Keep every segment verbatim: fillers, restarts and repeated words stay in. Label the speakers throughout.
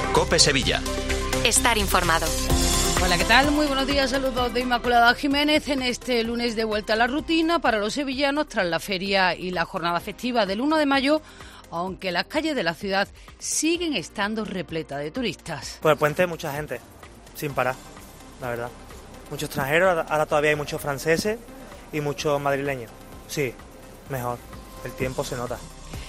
Speaker 1: COPE Sevilla.
Speaker 2: Estar informado.
Speaker 3: Hola, ¿qué tal? Muy buenos días, saludos de Inmaculada Jiménez en este lunes de vuelta a la rutina para los sevillanos tras la feria y la jornada festiva del uno de mayo, aunque las calles de la ciudad siguen estando repletas de turistas.
Speaker 4: Por el puente mucha gente, sin parar, la verdad. Muchos extranjeros, ahora todavía hay muchos franceses y muchos madrileños. Sí, mejor, el tiempo se nota.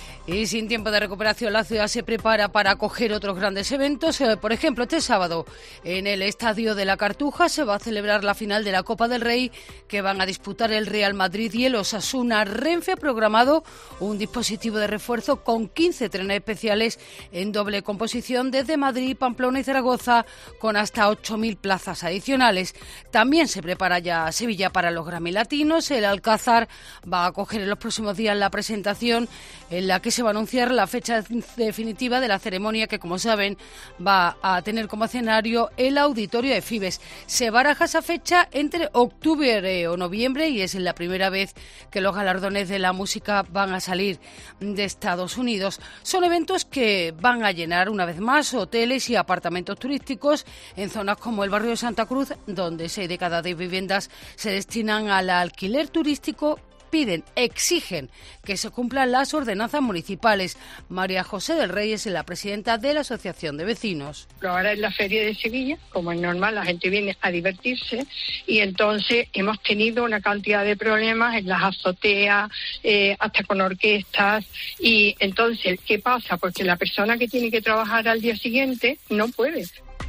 Speaker 3: Y sin tiempo de recuperación, la ciudad se prepara para acoger otros grandes eventos. Por ejemplo, este sábado, en el Estadio de la Cartuja, se va a celebrar la final de la Copa del Rey, que van a disputar el Real Madrid y el Osasuna. Renfe ha programado un dispositivo de refuerzo con quince trenes especiales en doble composición desde Madrid, Pamplona y Zaragoza, con hasta ocho mil plazas adicionales. También se prepara ya Sevilla para los Grammy Latinos. El Alcázar va a acoger en los próximos días la presentación en la que se va a anunciar la fecha definitiva de la ceremonia que, como saben, va a tener como escenario el auditorio de Fibes. Se baraja esa fecha entre octubre o noviembre y es la primera vez que los galardones de la música van a salir de Estados Unidos. Son eventos que van a llenar una vez más hoteles y apartamentos turísticos en zonas como el barrio de Santa Cruz, donde seis de cada diez viviendas se destinan al alquiler turístico. Piden, exigen que se cumplan las ordenanzas municipales. María José del Rey es la presidenta de la Asociación de Vecinos.
Speaker 5: Ahora es la Feria de Sevilla, como es normal, la gente viene a divertirse y entonces hemos tenido una cantidad de problemas en las azoteas, eh, hasta con orquestas, y entonces, ¿qué pasa? Pues que la persona que tiene que trabajar al día siguiente no puede.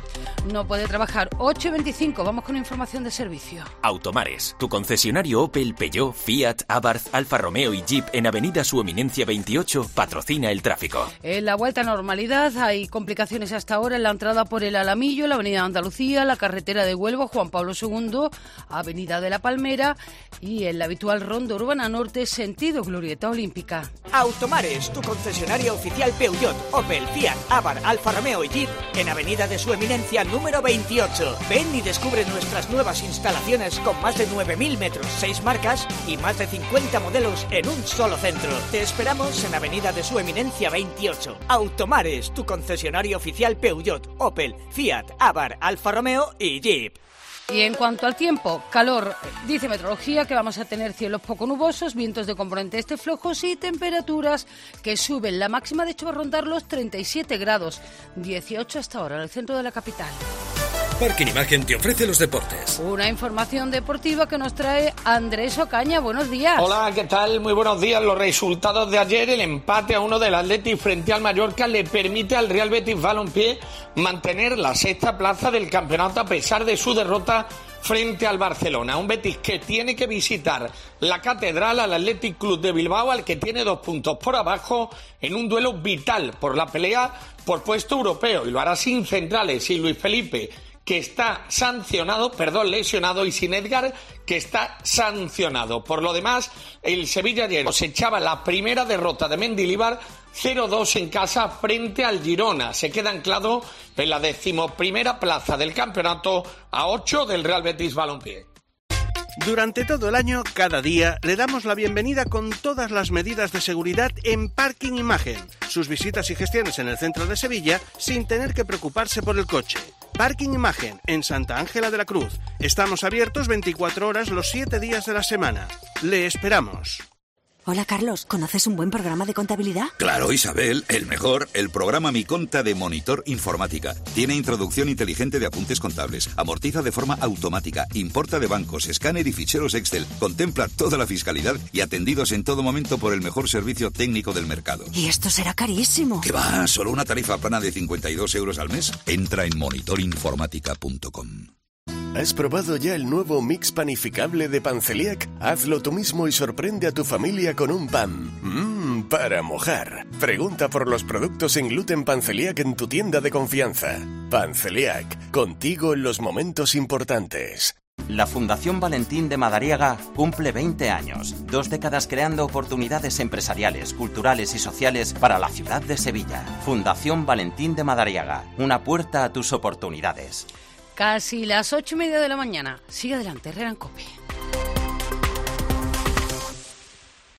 Speaker 3: No puede trabajar. ocho y veinticinco, vamos con información de servicio.
Speaker 6: Automares, tu concesionario Opel, Peugeot, Fiat, Abarth, Alfa Romeo y Jeep en Avenida Su Eminencia veintiocho patrocina el tráfico.
Speaker 3: En la vuelta a normalidad hay complicaciones hasta ahora en la entrada por el Alamillo, la Avenida Andalucía, la carretera de Huelva, Juan Pablo segundo, Avenida de la Palmera y en la habitual ronda urbana norte, sentido Glorieta Olímpica.
Speaker 7: Automares, tu concesionario oficial Peugeot, Opel, Fiat, Abarth, Alfa Romeo y Jeep en Avenida de Su Eminencia número veintiocho. Ven y descubre nuestras nuevas instalaciones con más de nueve mil metros, seis marcas y más de cincuenta modelos en un solo centro. Te esperamos en Avenida de Su Eminencia veintiocho. Automares, tu concesionario oficial Peugeot, Opel, Fiat, Abarth, Alfa Romeo y Jeep.
Speaker 3: Y en cuanto al tiempo, calor, dice Meteorología que vamos a tener cielos poco nubosos, vientos de componente este flojos y temperaturas que suben. La máxima, de hecho, va a rondar los treinta y siete grados, dieciocho hasta ahora en el centro de la capital.
Speaker 8: Parking Imagen te ofrece los deportes.
Speaker 3: Una información deportiva que nos trae Andrés Ocaña. Buenos días.
Speaker 9: Hola, ¿qué tal? Muy buenos días. Los resultados de ayer, el empate a uno del Athletic frente al Mallorca le permite al Real Betis Balompié mantener la sexta plaza del campeonato a pesar de su derrota frente al Barcelona. Un Betis que tiene que visitar la Catedral al Athletic Club de Bilbao, al que tiene dos puntos por abajo en un duelo vital por la pelea por puesto europeo, y lo hará sin centrales, sin Luis Felipe, que está sancionado, perdón, lesionado, y sin Edgar, que está sancionado. Por lo demás, el Sevilla ayer cosechaba la primera derrota de Mendilibar, cero dos en casa frente al Girona. Se queda anclado en la decimoprimera plaza del campeonato, a ocho del Real Betis Balompié.
Speaker 10: Durante todo el año, cada día, le damos la bienvenida con todas las medidas de seguridad en Parking Imagen. Sus visitas y gestiones en el centro de Sevilla sin tener que preocuparse por el coche. Parking Imagen, en Santa Ángela de la Cruz. Estamos abiertos veinticuatro horas los siete días de la semana. Le esperamos.
Speaker 11: Hola, Carlos, ¿conoces un buen programa de contabilidad?
Speaker 12: Claro, Isabel, el mejor, el programa Mi Conta de Monitor Informática. Tiene introducción inteligente de apuntes contables, amortiza de forma automática, importa de bancos, escáner y ficheros Excel, contempla toda la fiscalidad y atendidos en todo momento por el mejor servicio técnico del mercado.
Speaker 11: ¿Y esto será carísimo?
Speaker 12: ¿Qué va? ¿Solo una tarifa plana de cincuenta y dos euros al mes? Entra en monitor informática punto com.
Speaker 13: ¿Has probado ya el nuevo mix panificable de Panceliac? Hazlo tú mismo y sorprende a tu familia con un pan. Mmm, para mojar. Pregunta por los productos sin gluten Panceliac en tu tienda de confianza. Panceliac, contigo en los momentos importantes.
Speaker 14: La Fundación Valentín de Madariaga cumple veinte años, dos décadas creando oportunidades empresariales, culturales y sociales para la ciudad de Sevilla. Fundación Valentín de Madariaga, una puerta a tus oportunidades.
Speaker 3: Casi las ocho y media de la mañana. Sigue adelante, Herrera en COPE.